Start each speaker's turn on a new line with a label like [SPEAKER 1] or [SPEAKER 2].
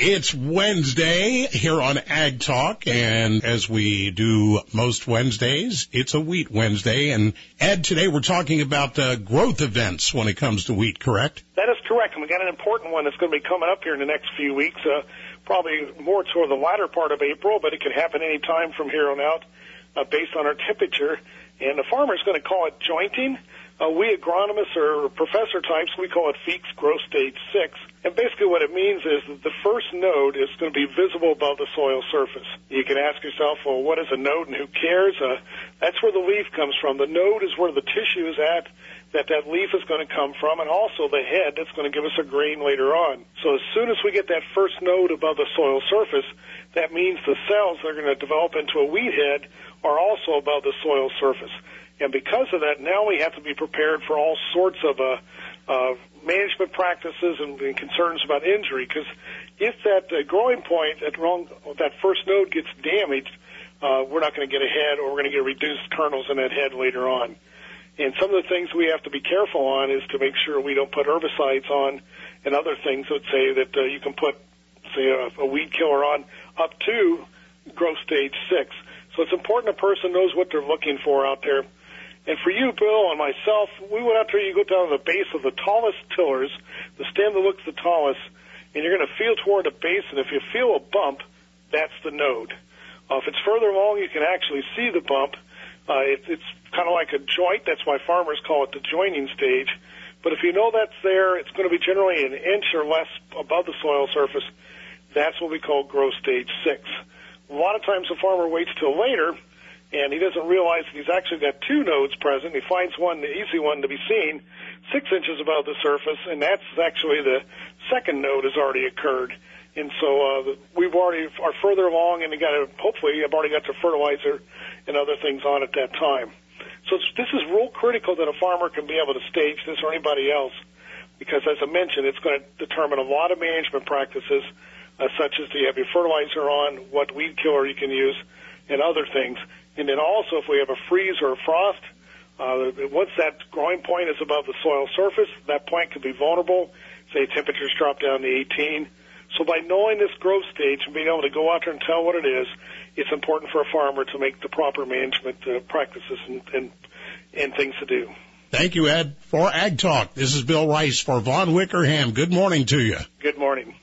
[SPEAKER 1] It's Wednesday here on Ag Talk, and as we do most Wednesdays, it's a Wheat Wednesday. And Ed, today we're talking about growth events when it comes to wheat, correct?
[SPEAKER 2] That is correct, and we got an important one that's going to be coming up here in the next few weeks, probably more toward the latter part of April, but it could happen any time from here on out based on our temperature. And the farmer is going to call it jointing. We agronomists or professor types, we call it Feek's Growth Stage 6. And basically what it means is that the first node is going to be visible above the soil surface. You can ask yourself, well, what is a node and who cares? That's where the leaf comes from. The node is where the tissue is at that leaf is going to come from, and also the head that's going to give us a grain later on. So as soon as we get that first node above the soil surface, that means the cells that are going to develop into a wheat head are also above the soil surface. And because of that, now we have to be prepared for all sorts of management practices and concerns about injury. Because if that growing point, that first node gets damaged, we're not going to get ahead, or we're going to get reduced kernels in that head later on. And some of the things we have to be careful on is to make sure we don't put herbicides on and other things that say that you can put, say, a weed killer on up to growth stage 6. So it's important a person knows what they're looking for out there. And for you, Bill, and myself, we went out there, you go down to the base of the tallest tillers, the stem that looks the tallest, and you're going to feel toward the base, and if you feel a bump, that's the node. If it's further along, you can actually see the bump. It's kind of like a joint. That's why farmers call it the joining stage. But if you know that's there, it's going to be generally an inch or less above the soil surface. That's what we call growth stage 6. A lot of times the farmer waits till later, and he doesn't realize that he's actually got two nodes present. He finds one, the easy one to be seen, 6 inches above the surface, and that's actually the second node has already occurred. And so we've already are further along, and hopefully I've already got the fertilizer and other things on at that time. So this is real critical that a farmer can be able to stage this, or anybody else, because as I mentioned, it's going to determine a lot of management practices, such as do you have your fertilizer on, what weed killer you can use, and other things. And then also, if we have a freeze or a frost, once that growing point is above the soil surface, that plant could be vulnerable. Say temperatures drop down to 18. So by knowing this growth stage and being able to go out there and tell what it is, it's important for a farmer to make the proper management practices and things to do.
[SPEAKER 1] Thank you, Ed. For Ag Talk, this is Bill Rice for Von Wickerham. Good morning to you.
[SPEAKER 2] Good morning.